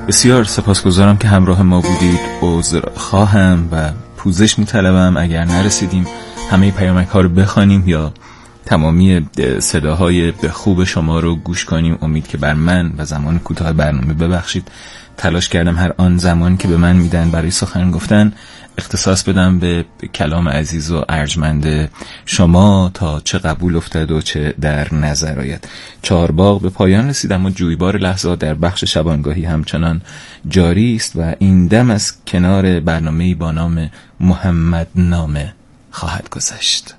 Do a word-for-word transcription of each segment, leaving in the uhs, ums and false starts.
بسیار سپاسگزارم که همراه ما بودید. عذر خواهم و پوزش می‌طلبم اگر نرسیدیم همه پیامک ها رو بخوانیم یا تمامی صداهای به خوب شما رو گوش کنیم. امید که بر من و زمان کوتاه برنامه ببخشید. تلاش کردم هر آن زمان که به من میدن برای سخن گفتن اختصاص بدم به کلام عزیز و ارجمند شما تا چه قبول افتد و چه در نظر آید. چهارباغ به پایان رسید، اما جویبار لحظات در بخش شبانگاهی همچنان جاری است و این دم از کنار برنامه‌ای با نام محمد نامه خواهد گذشت.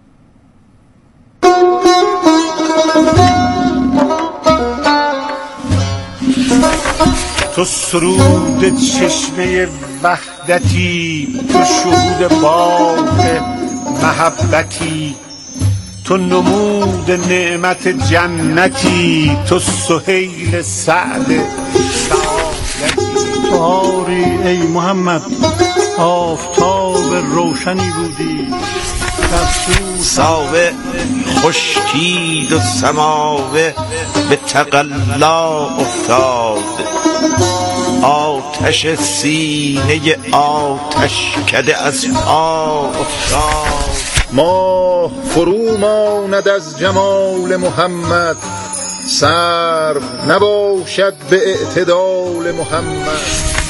تو سرود چشمه وحدتی، تو شهود باغ محبتی، تو نمود نعمت جنتی، تو سهیل سعد سعادتی. تو آری ای محمد آفتاب روشنی بودی، ساوه خشکید و سماوه به تقلا افتاد، آتش سینه آتش کده از پا افتاد. ماه فرو ماند از جمال محمد، سرو نباشد به اعتدال محمد.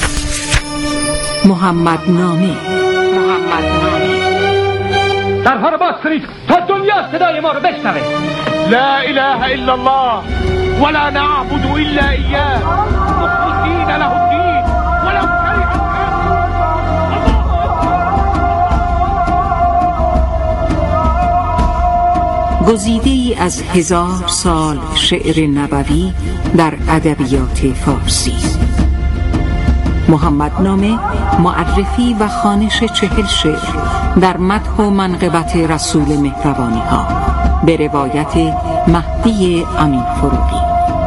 محمد نامی محمد نامی درها رو باز کنید تا دنیا صدای ما رو بشنوه. لا اله الا الله ولا نعبد الا اياه مخلصین له الدین ولو كره الكافرون. گزیده‌ای از هزار سال شعر نبوی در ادبیات فارسی. محمد نامه معرفی و خوانش چهل شعر در مدح و منقبت رسول مهربانی ها به روایت مهدی امین فروغی.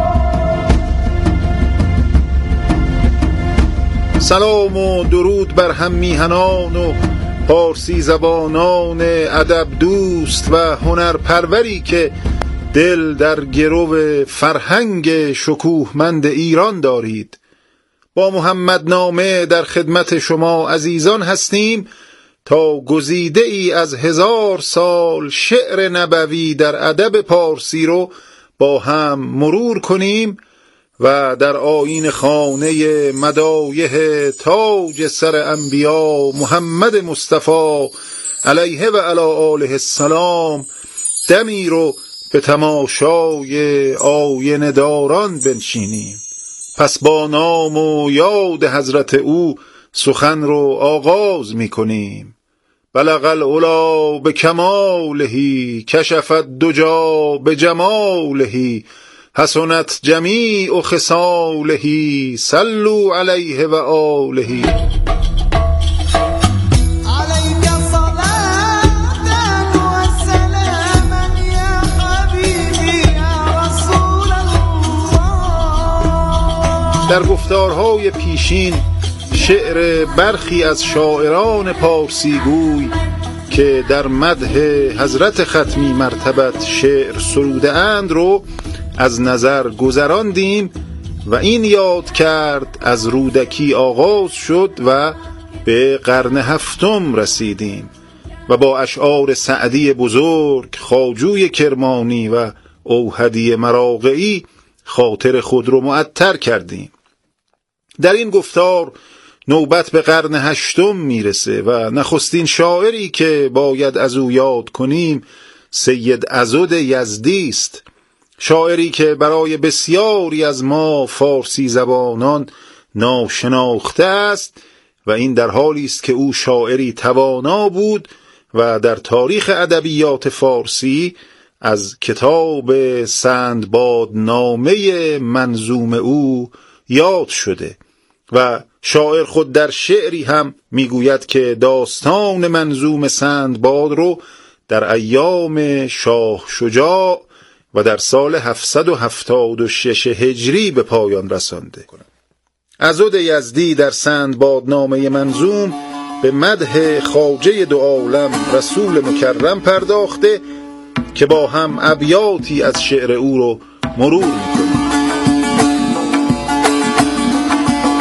سلام و درود بر هم میهنان و پارسی زبانان ادب دوست و هنرپروری که دل در گرو فرهنگ شکوهمند ایران دارید. با محمد نامه در خدمت شما عزیزان هستیم تا گزیده ای از هزار سال شعر نبوی در ادب پارسی رو با هم مرور کنیم و در آیین خانه مدایح تاج سر انبیا محمد مصطفی علیه و علی آله السلام دمی رو به تماشای آینه داران بنشینیم. پس با نام و یاد حضرت او سخن رو آغاز می کنیم. بلغ العلا به کمالهی کشفت دجا به جمالهی حسنت جمیع خصالهی صلو علیه و آلهی. در گفتارهای پیشین شعر برخی از شاعران پارسی گوی که در مدح حضرت ختمی مرتبت شعر سروده اند رو از نظر گذراندیم و این یاد کرد از رودکی آغاز شد و به قرن هفتم رسیدیم و با اشعار سعدی بزرگ، خواجوی کرمانی و اوحدی مراغعی خاطر خود رو معطر کردیم. در این گفتار نوبت به قرن هشتم میرسه و نخستین شاعری که باید از او یاد کنیم سید عضد یزدی است. شاعری که برای بسیاری از ما فارسی زبانان ناشناخته است و این در حالی است که او شاعری توانا بود و در تاریخ ادبیات فارسی از کتاب سندبادنامه منظوم او یاد شده و شاعر خود در شعری هم میگوید که داستان منظوم سندباد رو در ایام شاه شجاع و در سال هفتصد و هفتاد و شش هجری به پایان رسانده. عضد یزدی در سندبادنامه منظوم به مدح خواجه دو عالم رسول مکرم پرداخته که با هم ابیاتی از شعر او رو مرور میکنیم.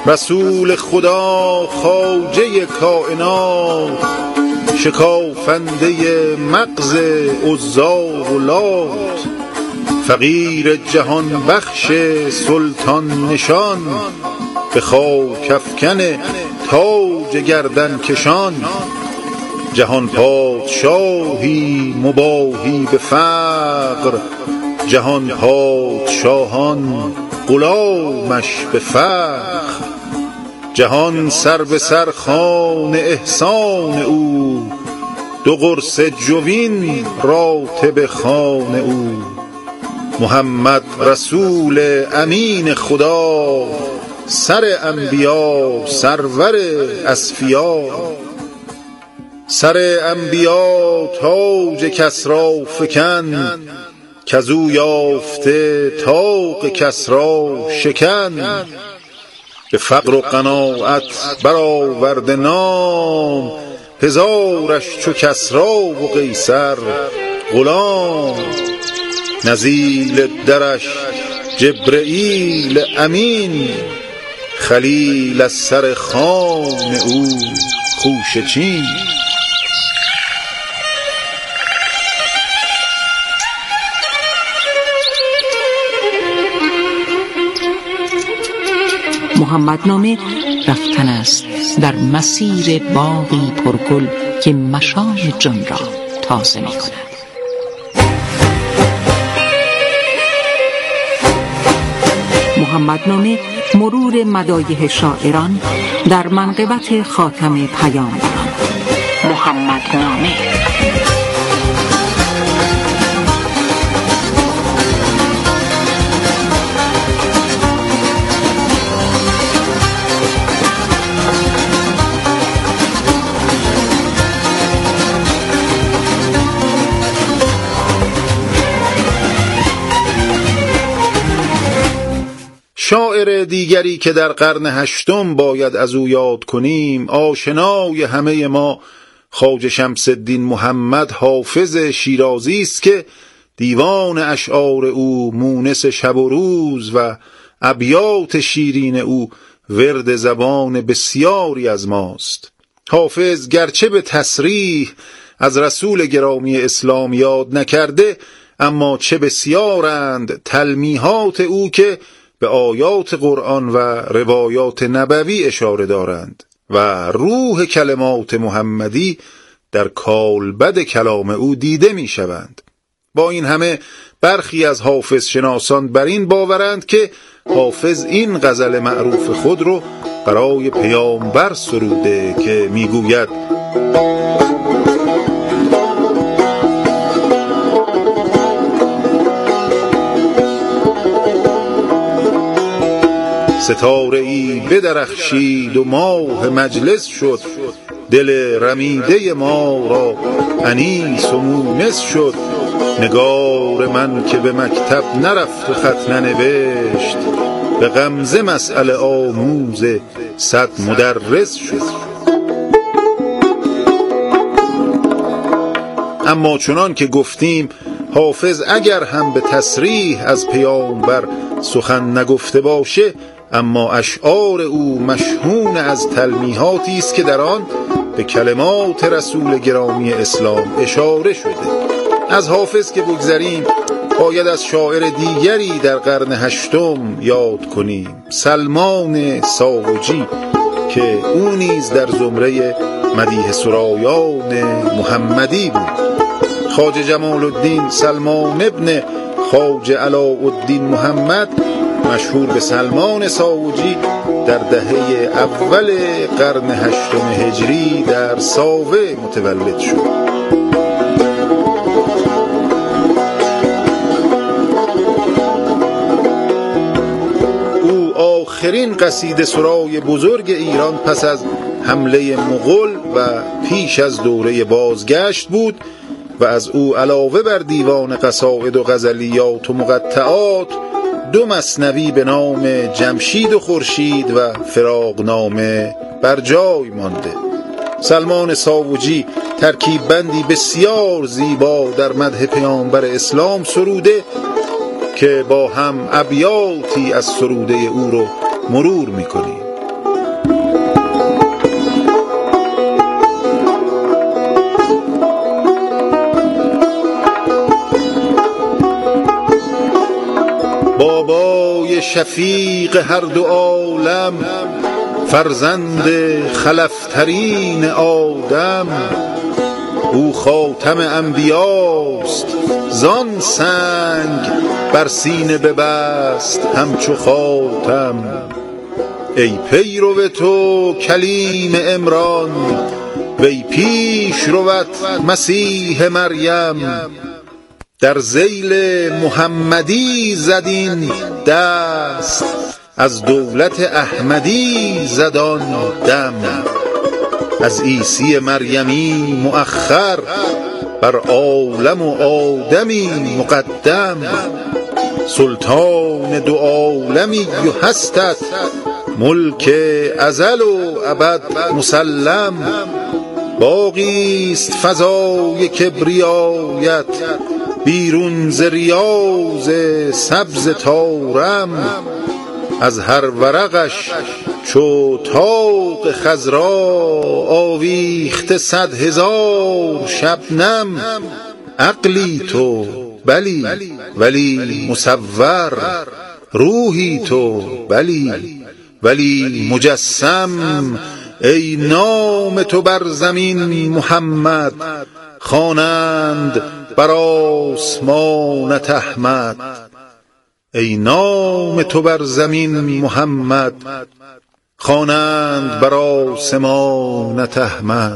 رسول خدا خواجه کائنات، شکافنده مغز عزا و لات، فقیر جهان بخش سلطان نشان، به خاک افکن تاج گردن کشان. جهان پادشاهی مباهی به فقر، جهان پادشاهان غلامش به فخر. جهان سر به سر خوان احسان او، دو قرص جوین راتب خوان او. محمد رسول امین خدا، سر انبیا سرور اصفیا. سر انبیا تاج کسری فکن، کزو یافته طاق کسری شکن. به فقر و قناعت برآورده نام، هزارش چو کسری و قیصر غلام. نزیل درش جبرئیل امین، خلیل از سر خوان او خوشه چین. محمدنامه رفتن است در مسیر باغی پرگل که مشام جان را تازه می کند. محمدنامه مرور مدایح شاعران در منقبت خاتم پیامبران. محمدنامه شاعر دیگری که در قرن هشتم باید از او یاد کنیم، آشنای همه ما خواجه شمس الدین محمد حافظ شیرازی است که دیوان اشعار او مونس شب و روز و ابیات شیرین او ورد زبان بسیاری از ماست. حافظ گرچه به تصریح از رسول گرامی اسلام یاد نکرده، اما چه بسیارند تلمیحات او که به آیات قرآن و روایات نبوی اشاره دارند و روح کلمات محمدی در کالبد کلام او دیده می شوند. با این همه برخی از حافظ شناسان بر این باورند که حافظ این غزل معروف خود رو برای پیامبر سروده که می گوید: ستاره ای بدرخشید و ماه مجلس شد، دل رمیده ما را انیس و مونس شد. نگار من که به مکتب نرفت و خط ننوشت، به غمزه مسئله آموز صد مدرس شد. اما چنان که گفتیم، حافظ اگر هم به تصریح از پیامبر سخن نگفته باشه، اما اشعار او مشحون از تلمیحاتی است که در آن به کلمات رسول گرامی اسلام اشاره شده. از حافظ که بگذریم، باید از شاعر دیگری در قرن هشتم یاد کنیم، سلمان ساوجی، که او نیز در زمره مدیح سرایان محمدی بود. خواجه جمال الدین سلمان ابن خواجه علاءالدین محمد، مشهور به سلمان ساوجی، در دهه اول قرن هشتم هجری در ساوه متولد شد. او آخرین قصیده سرای بزرگ ایران پس از حمله مغول و پیش از دوره بازگشت بود و از او علاوه بر دیوان قصائد و غزلیات و مقطعات، دو مثنوی به نام جمشید و خورشید و فراقنامه بر جای مانده. سلمان ساوجی ترکیب بندی بسیار زیبا در مدح پیامبر اسلام سروده که با هم ابیاتی از سروده او رو مرور می‌کنیم. شفیق هر دو عالم، فرزند خلفترین آدم. او خاتم انبیاست زان سنگ، بر سینه ببست همچو خاتم. ای پیرو تو کلیم عمران، وی پیش روت مسیح مریم. در ذیل محمدی زدین دست، از دولت احمدی زدان دم. از عیسی مریمی مؤخر، بر عالم و آدمی مقدم. سلطان دو عالمی و هستت، ملک ازل و ابد مسلم. باقیست فضای کبریایت، بیرون ز ریاض سبز طارم. از هر ورقش چو طاق خضرا، آویخته صد هزار شبنم. عقلی تو بلی ولی مصور، روحی تو بلی ولی مجسم. ای نام تو بر زمین محمد، خوانند بر آسمانت احمد. ای نام تو بر زمین محمد، خوانند بر آسمانت احمد.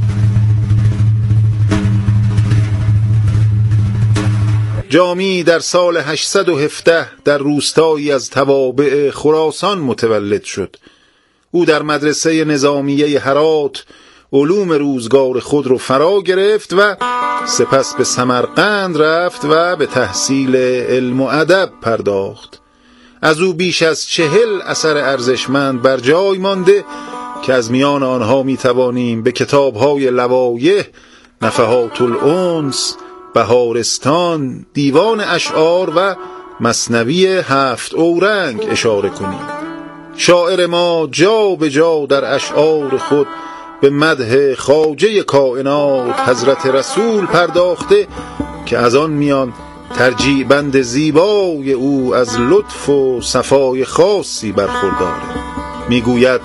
جامی در سال هشتصد و هفده در روستایی از توابع خراسان متولد شد. او در مدرسه نظامیه هرات علوم روزگار خود رو فرا گرفت و سپس به سمرقند رفت و به تحصیل علم و ادب پرداخت. از او بیش از چهل اثر ارزشمند بر جای مانده که از میان آنها می توانیم به کتاب‌های لوایح، نفحات الانس، بهارستان، دیوان اشعار و مثنوی هفت اورنگ اشاره کنیم. شاعر ما جا به جا در اشعار خود به مدح خواجه کائنات حضرت رسول پرداخته که از آن میان ترجیع بند زیبای او از لطف و صفای خاصی برخورداره. میگوید: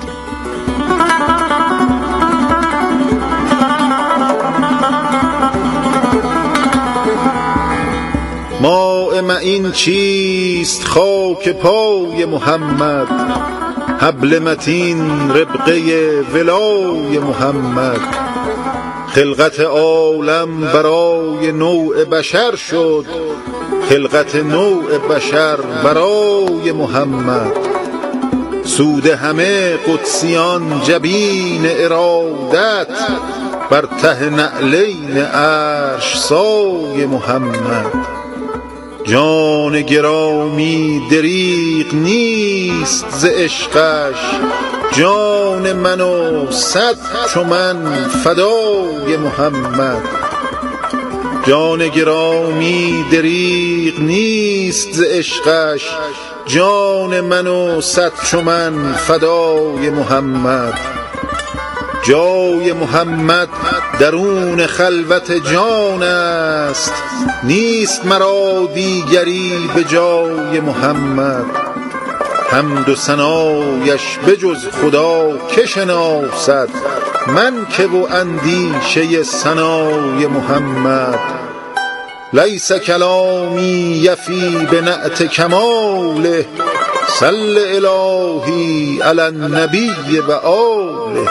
ماء معین چیست خاک پای محمد، حبل متین ربقه ولای محمد. خلقت عالم برای نوع بشر شد، خلقت نوع بشر برای محمد. سود همه قدسیان جبین ارادت، بر ته نعلین عرش سای محمد. جان گرامی دریغ نیست ز عشقش، جان من و صد چو من فدای محمد. جان گرامی دریغ نیست ز عشقش، جان من و صد چو من فدای محمد. جای محمد درون خلوت جان است، نیست مرا دیگری به جای محمد. حمد و ثنایش بجز خدا که شناسد، من که و اندیشه ثنای محمد. لیس کلامی یفی به نعت کماله، صل الهی علی النبی و آله.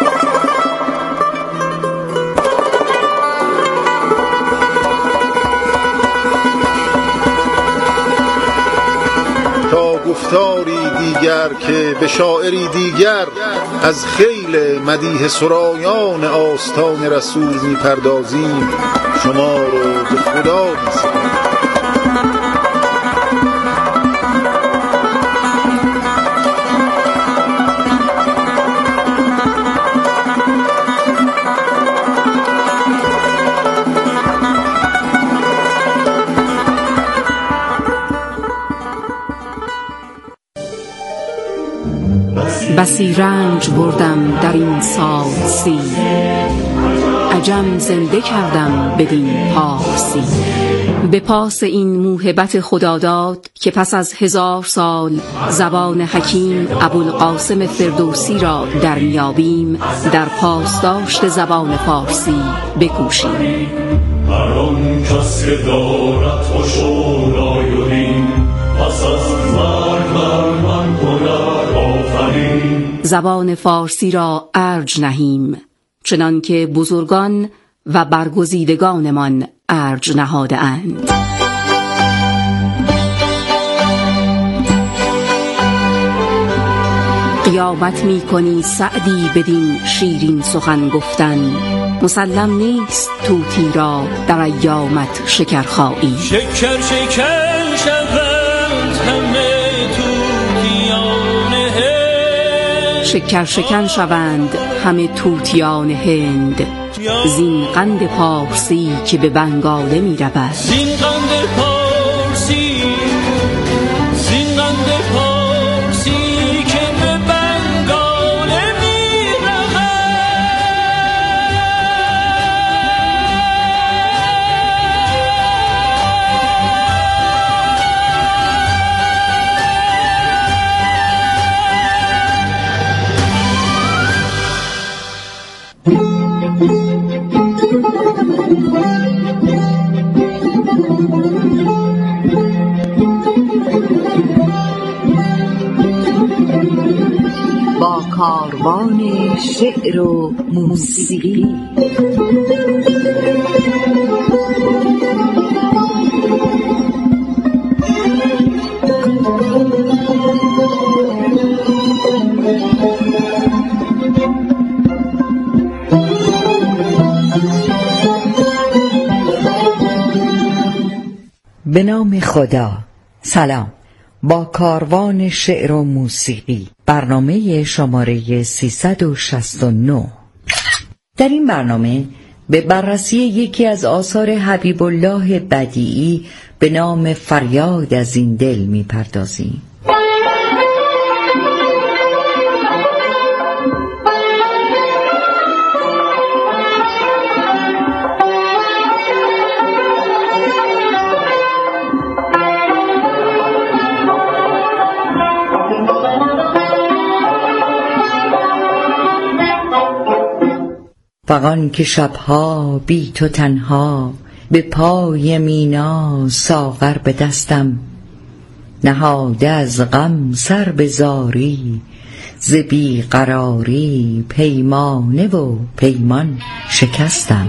گفتاری دیگر که به شاعری دیگر از خیل مدیح سرایان آستان رسول می‌پردازیم، شما رو به خدا می‌سپارم. بسی رنج بردم در این سال سی، عجم زنده کردم بدین پارسی. به پاس این موهبت خداداد که پس از هزار سال زبان حکیم ابوالقاسم فردوسی را در میابیم، در پاسداشت زبان فارسی بکوشیم. هر آن کس که دارد خوش و رای پس از مرگ بر من هنر آفرین. زبان فارسی را ارج نهیم، چنان که بزرگان و برگزیدگانمان ارج نهاده اند. قیامت می کنی سعدی بدین شیرین سخن گفتن، مسلم نیست طوطی را در ایامت شکرخایی. شکر شکر شوند همه طوطیان هند، شکر شکن شوند همه طوطیان هند، زین قند پارسی که به بنگاله می رود. زین قند پارسی، زین قند پارسی که به بنگاله می رود. با کاروان شعر و موسیقی به نام خدا. سلام. با کاروان شعر و موسیقی، برنامه شماره سیصد و شصت و نه. در این برنامه به بررسی یکی از آثار حبیب الله بدیعی به نام فریاد از این دل می پردازیم. فغان که شبها بی تو تنها، به پای مینا ساغر به دستم، نهاده از غم سر به زاری، ز بی قراری پیمانه و پیمان شکستم.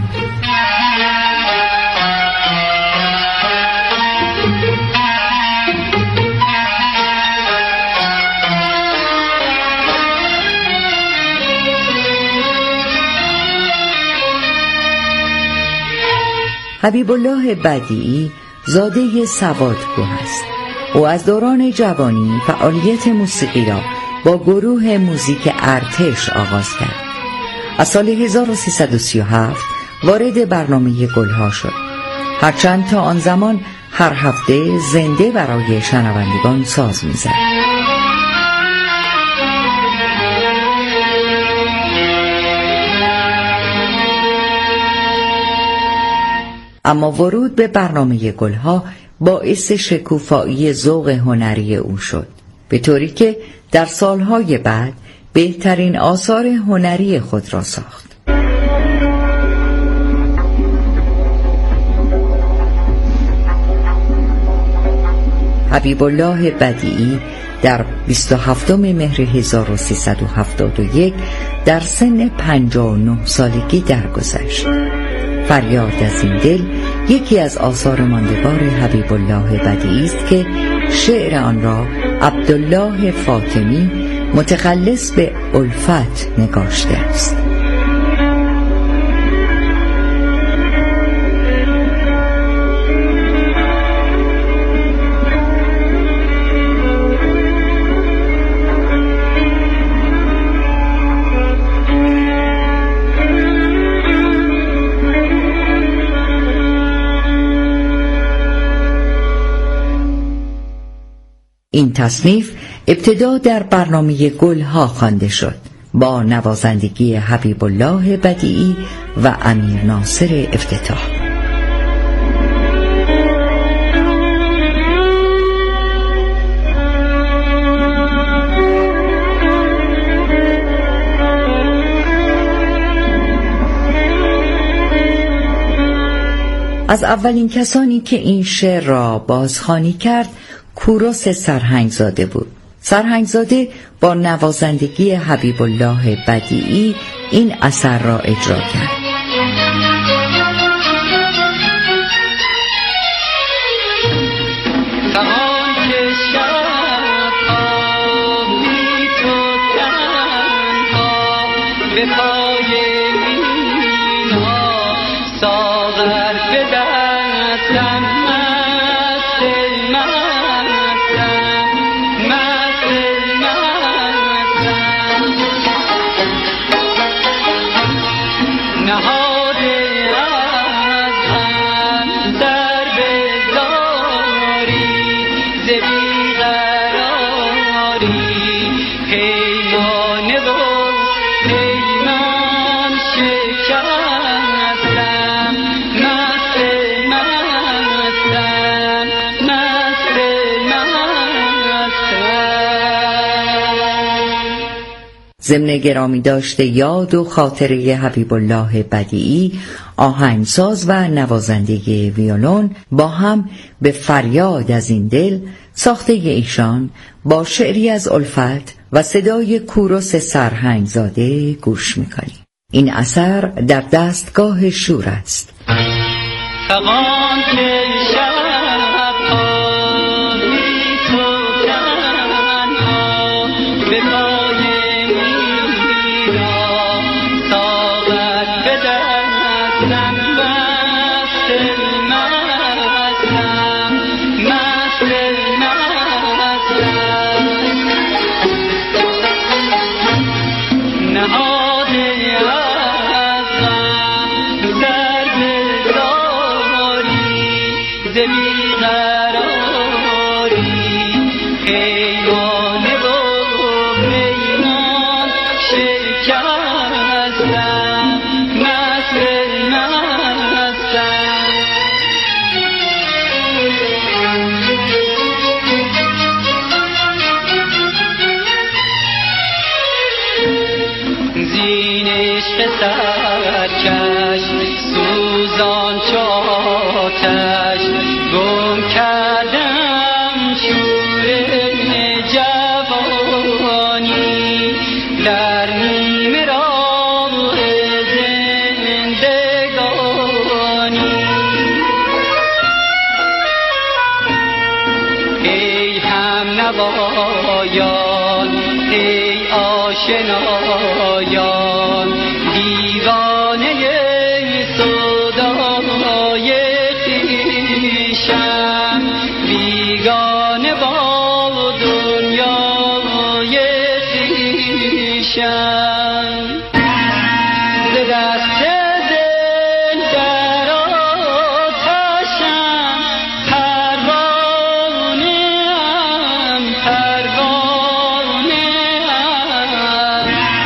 حبیب الله بدیعی زاده سوادکوه است. او از دوران جوانی فعالیت موسیقی را با گروه موزیک ارتش آغاز کرد. از سال هزار و سیصد و سی و هفت وارد برنامه گلها شد، هرچند تا آن زمان هر هفته زنده برای شنوندگان ساز می‌زد. اما ورود به برنامه گلها باعث شکوفایی ذوق هنری او شد، به طوری که در سالهای بعد بهترین آثار هنری خود را ساخت. حبیب الله بدیعی در بیست و هفتم مهر هزار و سیصد و هفتاد و یک در سن پنجاه و نه سالگی درگذشت. فریاد از این دل یکی از آثار ماندگار حبیب الله بدیعی است که شعر آن را عبدالله فاطمی متخلص به الفت نگاشته است. این تصنیف ابتدا در برنامه گلها خوانده شد با نوازندگی حبیب الله بدیعی و امیر ناصر افتتاح. از اولین کسانی که این شعر را بازخوانی کرد کوروس سرهنگزاده بود. سرهنگزاده با نوازندگی حبیب الله بدیعی این اثر را اجرا کرد. ضمن گرامی داشته یاد و خاطره حبیب الله بدیعی، آهنگساز و نوازنده ویولون با هم به فریاد از این دل ساخته ایشان با شعری از الفت و صدای کوروس سرهنگزاده گوش میکنیم. این اثر در دستگاه شور است. سرکش سوزان چاتش گم کردم شور جوانی در نیمه راه زندگانی. ای هم نوایان ای آشنایان دیوانه صدای خویشم بیگانه با دنیای خویشم ز دست دل در آتشم پروانه ام پروانه ام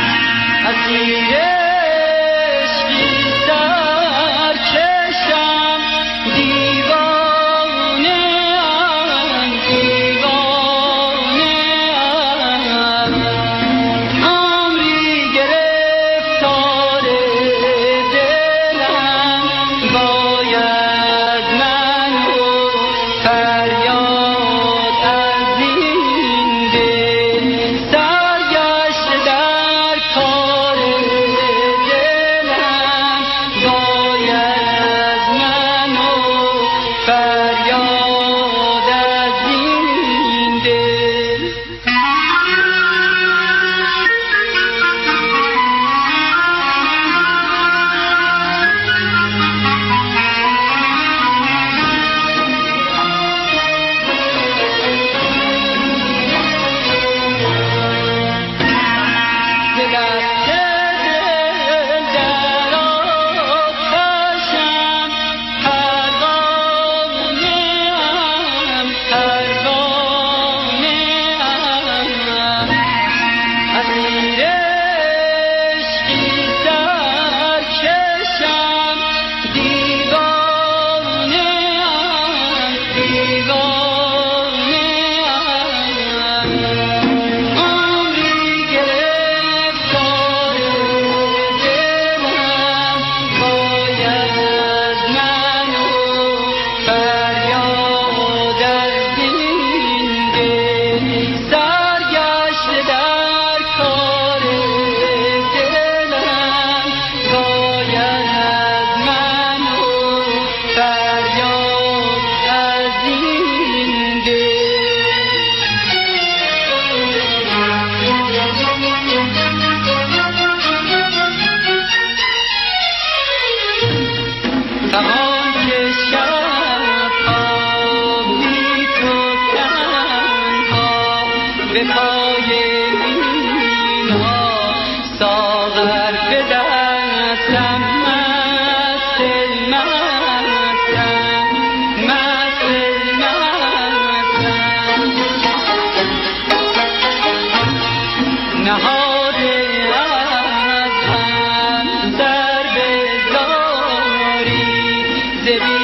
زمان که شبها بی تو تنها به پای مینا ساغر به دستم مست مستم مست مستم نهاده ازم در بزاری ز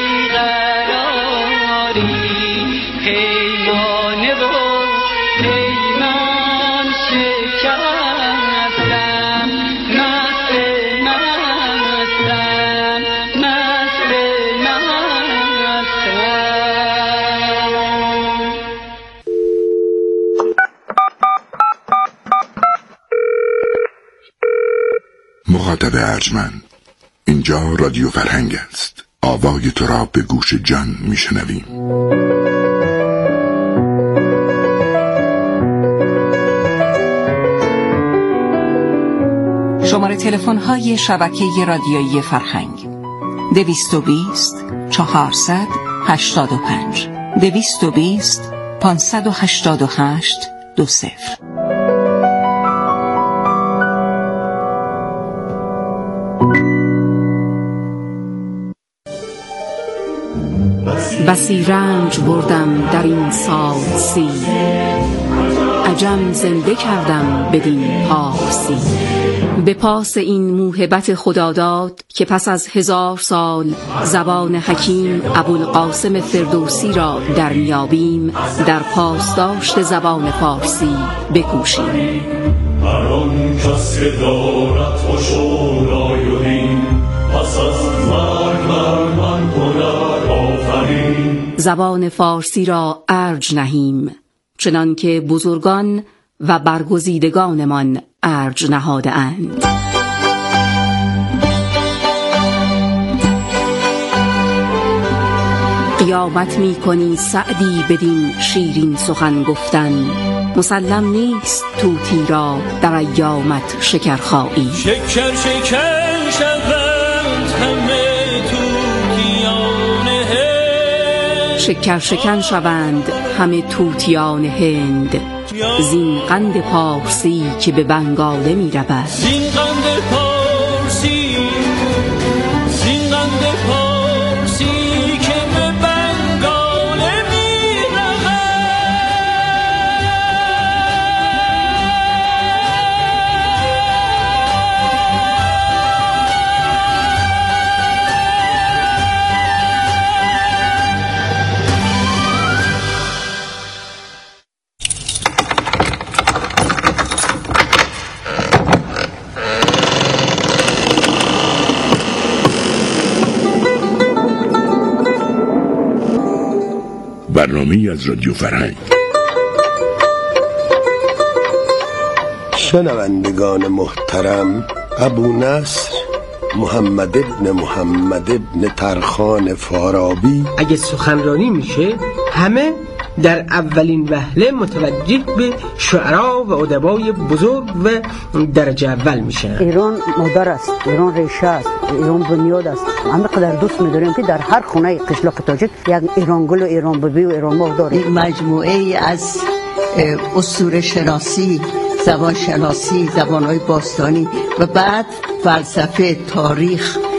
بیقراری پیمانه و پیمان شکستم مست مستم مست مستم مخاطب ارجمند، اینجا رادیو فرهنگ است. آوای تو را به گوش جان میشنویم. شماره تلفن های شبکه رادیویی فرهنگ: دویست و بیست چهارصد هشتاد و پنج دویست و بیست پانصد و هشتاد و هشت دو صفر. بسی رنج بردم در این سال سی، عجم زنده کردم بدین پارسی. به پاس این موهبت خداداد که پس از هزار سال زبان حکیم ابوالقاسم فردوسی را در میابیم، در پاسداشت زبان فارسی بکوشیم. هر آن کس که دارد خوش و رای و دین، پس از مرگ بر من هنر آفرین. زبان فارسی را ارج نهیم، چنان که بزرگان و برگزیدگانمان ارج نهاده اند. قیامت می کنی سعدی بدین شیرین سخن گفتن، مسلم نیست طوطی را در ایامت شکرخایی. شکر شکر شوند همه طوطیان هند، شکر شکن شوند همه طوطیان هند، زین قند پارسی که به بنگاله می رود. زین قند پارسی، زین قند پارسی که به بنگاله می رود. برنامه‌ای از رادیو فرهنگ. شنوندگان محترم، ابو نصر محمد ابن محمد ابن ترخان فارابی اگه سخنرانی میشه همه در اولین وهله متوجه به شعرا و ادبای بزرگ و درجه اول میشن. ایران مادر است، ایران ریشه است، ایران بنیاد است. همه قدر دوست می‌داریم که در هر خونه قشلاق تاجیک یک ایران گل و ایران ببی و ایران ماه داریم. مجموعه از اسطوره شناسی، زبان شناسی، زبان‌های باستانی و بعد فلسفه، تاریخ